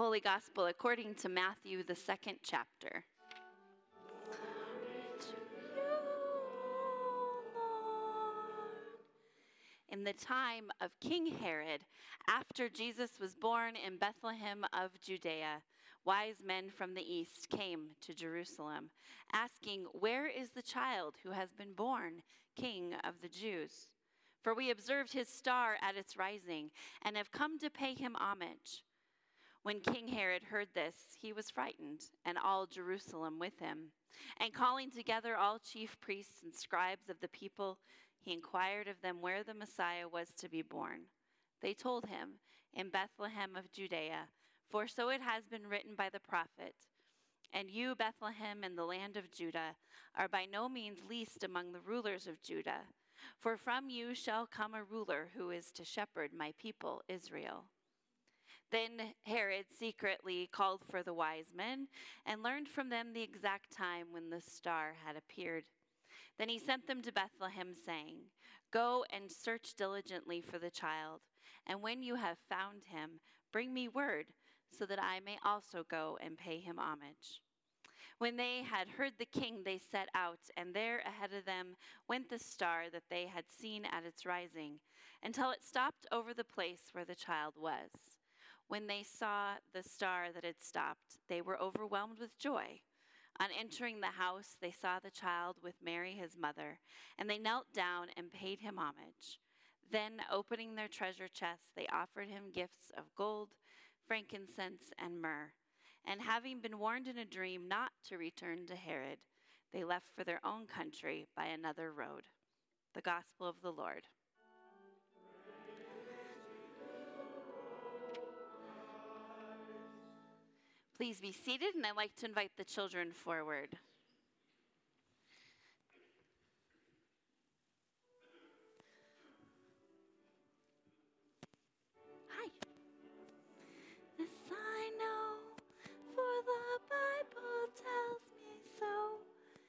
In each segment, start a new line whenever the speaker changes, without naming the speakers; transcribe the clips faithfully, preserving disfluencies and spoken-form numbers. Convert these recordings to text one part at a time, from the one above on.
Holy Gospel according to Matthew, the second chapter. In the time of King Herod, after Jesus was born in Bethlehem of Judea, wise men from the east came to Jerusalem, asking, "Where is the child who has been born King of the Jews? For we observed his star at its rising and have come to pay him homage." When King Herod heard this, he was frightened, and all Jerusalem with him. And calling together all chief priests and scribes of the people, he inquired of them where the Messiah was to be born. They told him, "In Bethlehem of Judea, for so it has been written by the prophet, 'And you, Bethlehem, in the land of Judah, are by no means least among the rulers of Judah, for from you shall come a ruler who is to shepherd my people Israel.'" Then Herod secretly called for the wise men and learned from them the exact time when the star had appeared. Then he sent them to Bethlehem, saying, "Go and search diligently for the child, and when you have found him, bring me word, so that I may also go and pay him homage." When they had heard the king, they set out, and there ahead of them went the star that they had seen at its rising, until it stopped over the place where the child was. When they saw the star that had stopped, they were overwhelmed with joy. On entering the house, they saw the child with Mary, his mother, and they knelt down and paid him homage. Then, opening their treasure chests, they offered him gifts of gold, frankincense, and myrrh. And having been warned in a dream not to return to Herod, they left for their own country by another road. The Gospel of the Lord. Please be seated, and I'd like to invite the children forward. Hi. This I know, for the Bible tells me so.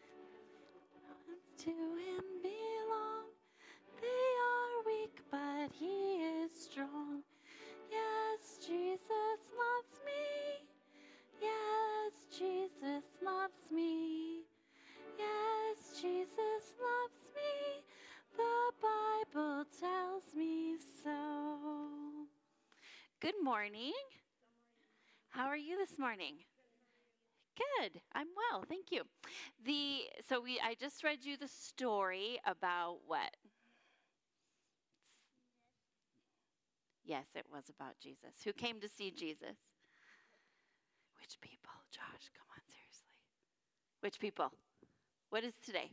To him belong, they are weak, but he is strong. Yes, Jesus loves me. Yes, Jesus loves me. Yes, Jesus loves me. The Bible tells me so. Good morning. How are you this morning? Good. I'm well, thank you. The so we I just read you the story about what? Yes, it was about Jesus. Who came to see Jesus? Which people? Josh, come on, seriously. Which people? What is today?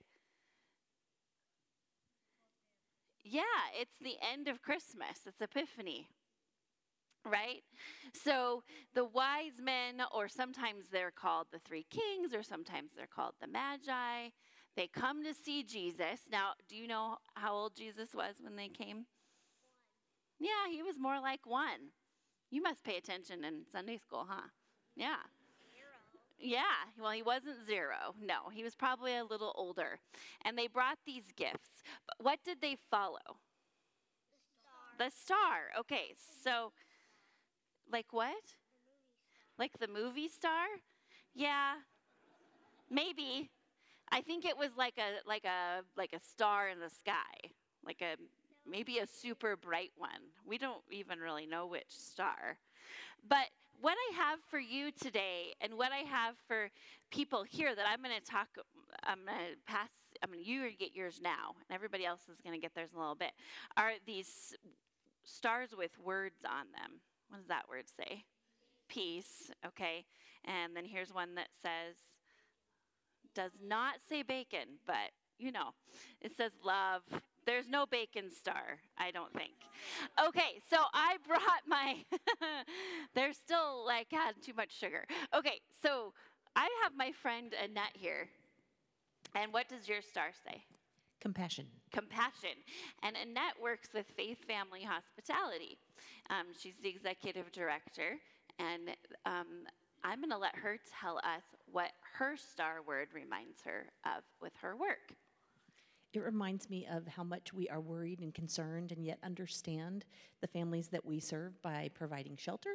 Yeah, it's the end of Christmas. It's Epiphany, right? So the wise men, or sometimes they're called the three kings, or sometimes they're called the magi, they come to see Jesus. Now, do you know how old Jesus was when they came? One. Yeah, he was more like one. You must pay attention in Sunday school, huh? Yeah. Zero. Yeah, well, he wasn't zero. No, he was probably a little older. And they brought these gifts. But what did they follow? The star. The star. Okay, so, like what? The like the movie star? Yeah, maybe. I think it was like a like a like a star in the sky, like a maybe a super bright one. We don't even really know which star. But what I have for you today, and what I have for people here that I'm going to talk, I'm going to pass, I mean, you're going to get yours now, and everybody else is going to get theirs in a little bit, are these stars with words on them. What does that word say? Peace, okay. And then here's one that says, does not say bacon, but, you know, it says love. There's no bacon star, I don't think. Okay, so I brought my, they're still like had too much sugar. Okay, so I have my friend Annette here. And what does your star say?
Compassion.
Compassion. And Annette works with Faith Family Hospitality. Um, she's the executive director. And um, I'm going to let her tell us what her star word reminds her of with her work.
It reminds me of how much we are worried and concerned and yet understand the families that we serve by providing shelter.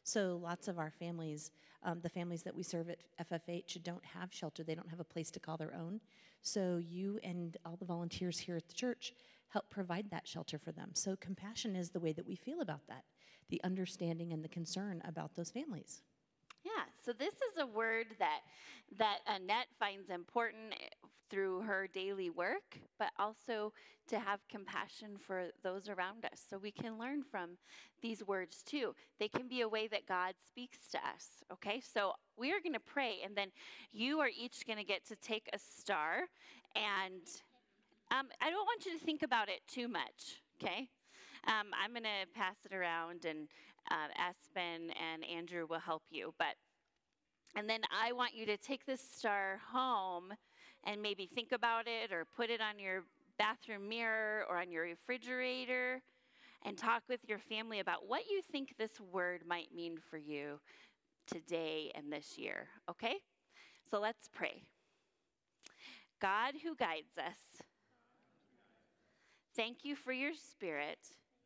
So lots of our families, um, the families that we serve at F F H, don't have shelter. They don't have a place to call their own. So you and all the volunteers here at the church help provide that shelter for them. So compassion is the way that we feel about that, the understanding and the concern about those families.
Yeah, so this is a word that that Annette finds important through her daily work, but also to have compassion for those around us. So we can learn from these words too. They can be a way that God speaks to us, okay? So we are going to pray, and then you are each going to get to take a star, and um, I don't want you to think about it too much, okay? Um, I'm going to pass it around, and uh, Aspen and Andrew will help you. But and then I want you to take this star home and maybe think about it or put it on your bathroom mirror or on your refrigerator and talk with your family about what you think this word might mean for you today and this year, okay? So let's pray. God who guides us, thank you for your Spirit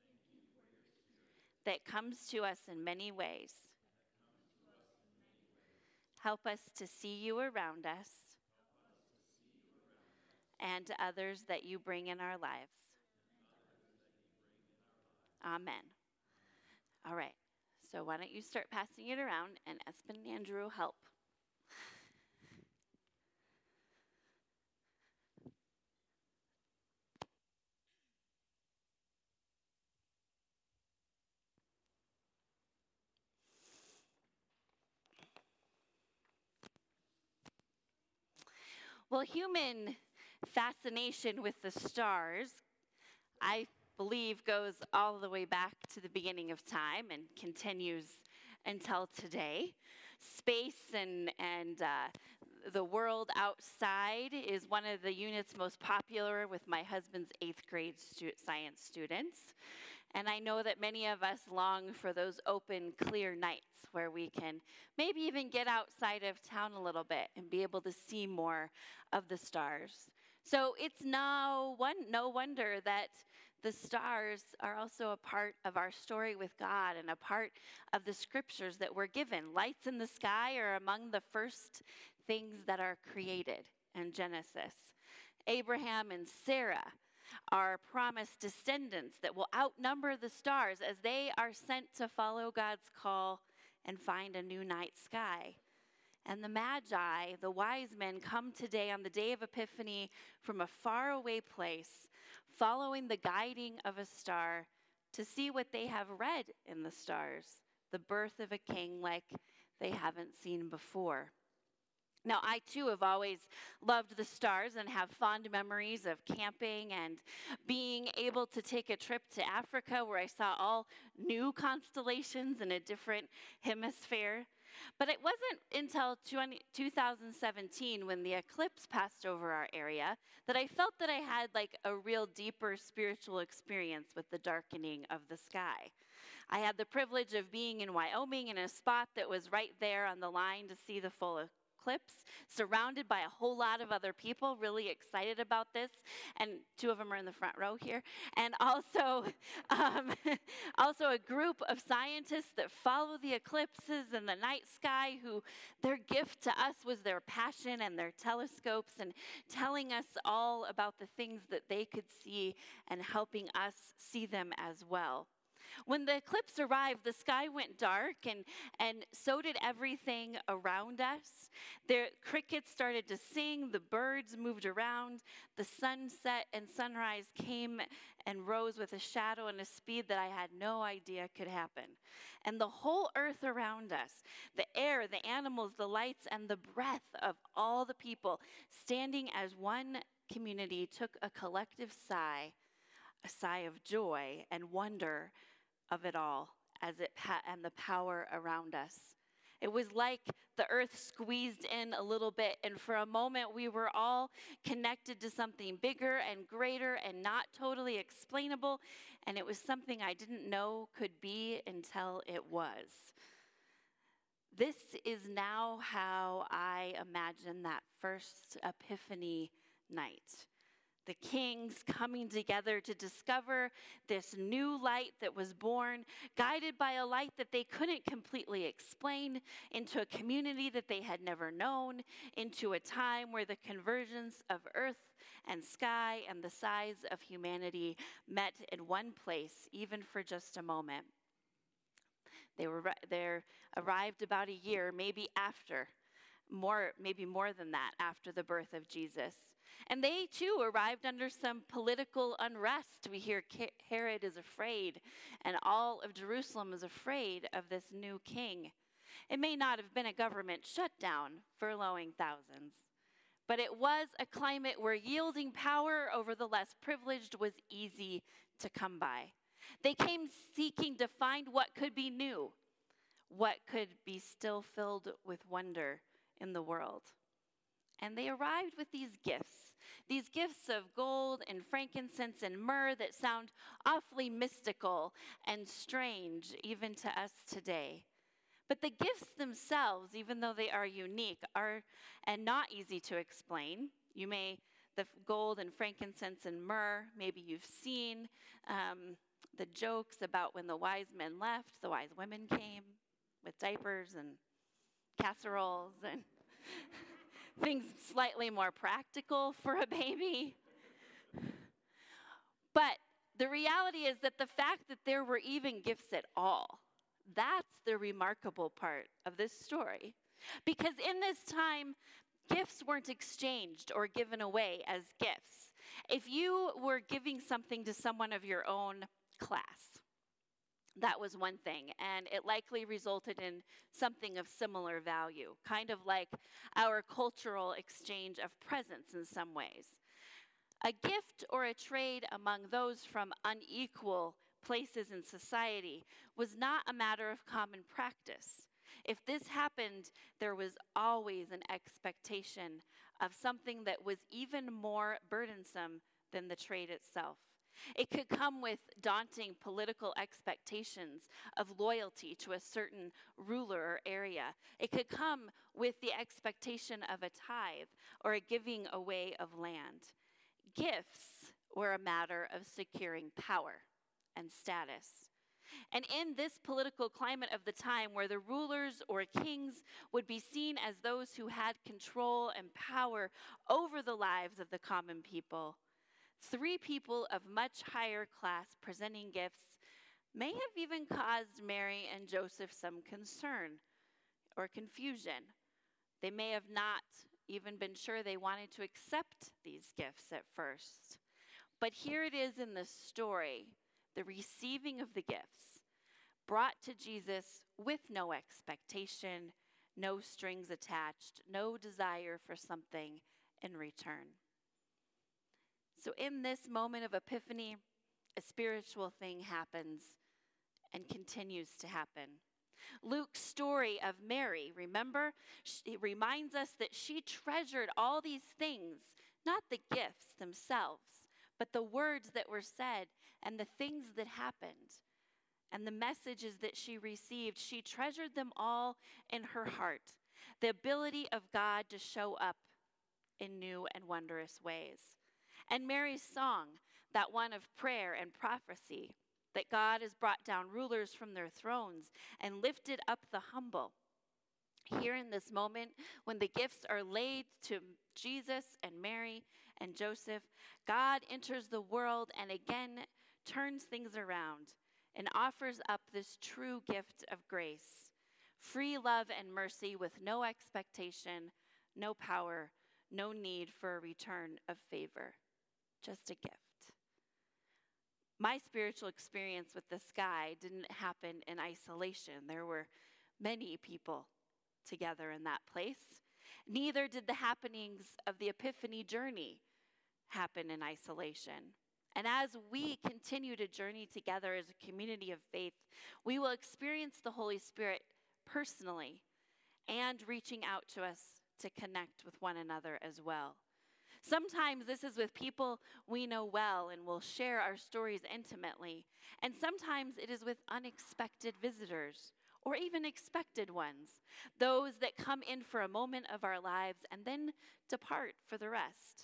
that comes to us in many ways. Help us to see you around us and to others that you bring in our lives. Amen. All right. So why don't you start passing it around, and Espen and Andrew will help. Well, human fascination with the stars, I believe, goes all the way back to the beginning of time and continues until today. Space and, and uh, the world outside is one of the units most popular with my husband's eighth grade stu- science students. And I know that many of us long for those open, clear nights where we can maybe even get outside of town a little bit and be able to see more of the stars. So it's now one, no wonder that the stars are also a part of our story with God and a part of the scriptures that we're given. Lights in the sky are among the first things that are created in Genesis. Abraham and Sarah are promised descendants that will outnumber the stars as they are sent to follow God's call and find a new night sky. And the Magi, the wise men, come today on the day of Epiphany from a faraway place, following the guiding of a star to see what they have read in the stars, the birth of a king like they haven't seen before. Now, I too have always loved the stars and have fond memories of camping and being able to take a trip to Africa where I saw all new constellations in a different hemisphere. But it wasn't until two thousand seventeen, when the eclipse passed over our area, that I felt that I had like a real deeper spiritual experience with the darkening of the sky. I had the privilege of being in Wyoming in a spot that was right there on the line to see the full eclipse, surrounded by a whole lot of other people really excited about this, and two of them are in the front row here, and also um, also a group of scientists that follow the eclipses in the night sky, who their gift to us was their passion and their telescopes and telling us all about the things that they could see and helping us see them as well. When the eclipse arrived, the sky went dark, and, and so did everything around us. The crickets started to sing, the birds moved around, the sunset and sunrise came and rose with a shadow and a speed that I had no idea could happen. And the whole earth around us, the air, the animals, the lights, and the breath of all the people standing as one community took a collective sigh, a sigh of joy and wonder of it all as it pa- and the power around us. It was like the earth squeezed in a little bit, and for a moment we were all connected to something bigger and greater and not totally explainable, and it was something I didn't know could be until it was. This is now how I imagine that first Epiphany night. the kings coming together to discover this new light that was born, guided by a light that they couldn't completely explain, into a community that they had never known, into a time where the convergence of earth and sky and the size of humanity met in one place, even for just a moment. They were there, arrived about a year, maybe after, more, maybe more than that, after the birth of Jesus. And they too arrived under some political unrest. We hear Herod is afraid, and all of Jerusalem is afraid of this new king. It may not have been a government shutdown, furloughing thousands, but it was a climate where yielding power over the less privileged was easy to come by. They came seeking to find what could be new, what could be still filled with wonder in the world. And they arrived with these gifts, these gifts of gold and frankincense and myrrh that sound awfully mystical and strange even to us today. But the gifts themselves, even though they are unique, are and not easy to explain. You may, the gold and frankincense and myrrh, maybe you've seen um, the jokes about when the wise men left, the wise women came with diapers and casseroles and things slightly more practical for a baby. But the reality is that the fact that there were even gifts at all, that's the remarkable part of this story. Because in this time, gifts weren't exchanged or given away as gifts. If you were giving something to someone of your own class, that was one thing, and it likely resulted in something of similar value, kind of like our cultural exchange of presents in some ways. A gift or a trade among those from unequal places in society was not a matter of common practice. If this happened, there was always an expectation of something that was even more burdensome than the trade itself. It could come with daunting political expectations of loyalty to a certain ruler or area. It could come with the expectation of a tithe or a giving away of land. Gifts were a matter of securing power and status. And in this political climate of the time, where the rulers or kings would be seen as those who had control and power over the lives of the common people, three people of much higher class presenting gifts may have even caused Mary and Joseph some concern or confusion. They may have not even been sure they wanted to accept these gifts at first. But here it is in the story, the receiving of the gifts, brought to Jesus with no expectation, no strings attached, no desire for something in return. So in this moment of epiphany, a spiritual thing happens and continues to happen. Luke's story of Mary, remember, it reminds us that she treasured all these things, not the gifts themselves, but the words that were said and the things that happened and the messages that she received. She treasured them all in her heart, the ability of God to show up in new and wondrous ways. And Mary's song, that one of prayer and prophecy, that God has brought down rulers from their thrones and lifted up the humble. Here in this moment, when the gifts are laid to Jesus and Mary and Joseph, God enters the world and again turns things around and offers up this true gift of grace, free love and mercy with no expectation, no power, no need for a return of favor. Just a gift. My spiritual experience with the sky didn't happen in isolation. There were many people together in that place. Neither did the happenings of the Epiphany journey happen in isolation. And as we continue to journey together as a community of faith, we will experience the Holy Spirit personally and reaching out to us to connect with one another as well. Sometimes this is with people we know well and will share our stories intimately. And sometimes it is with unexpected visitors or even expected ones, those that come in for a moment of our lives and then depart for the rest.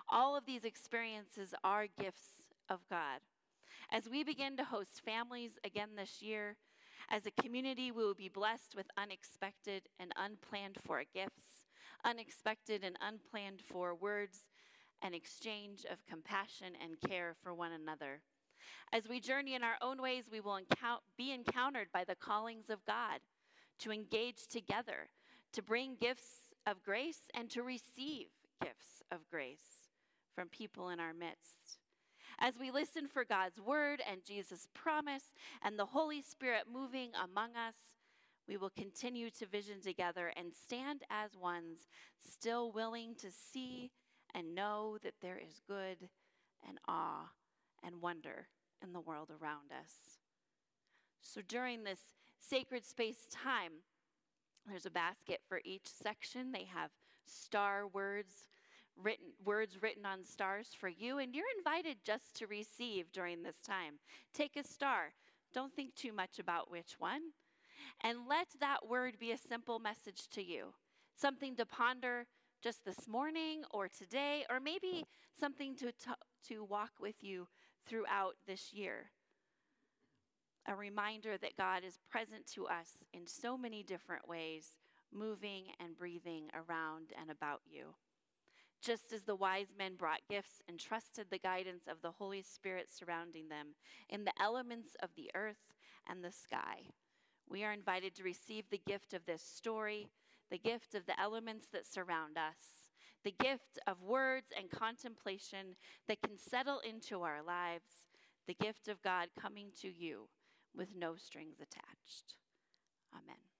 All of these experiences are gifts of God. As we begin to host families again this year, as a community, we will be blessed with unexpected and unplanned for gifts, unexpected and unplanned for words, and exchange of compassion and care for one another. As we journey in our own ways, we will encou- be encountered by the callings of God to engage together, to bring gifts of grace and to receive gifts of grace from people in our midst. As we listen for God's word and Jesus' promise and the Holy Spirit moving among us, we will continue to vision together and stand as ones, still willing to see and know that there is good and awe and wonder in the world around us. So during this sacred space time, there's a basket for each section. They have star words written, words written on stars for you, and you're invited just to receive during this time. Take a star. Don't think too much about which one. And let that word be a simple message to you, something to ponder just this morning or today, or maybe something to, to, to walk with you throughout this year. A reminder that God is present to us in so many different ways, moving and breathing around and about you. Just as the wise men brought gifts and trusted the guidance of the Holy Spirit surrounding them in the elements of the earth and the sky, we are invited to receive the gift of this story, the gift of the elements that surround us, the gift of words and contemplation that can settle into our lives, the gift of God coming to you with no strings attached. Amen.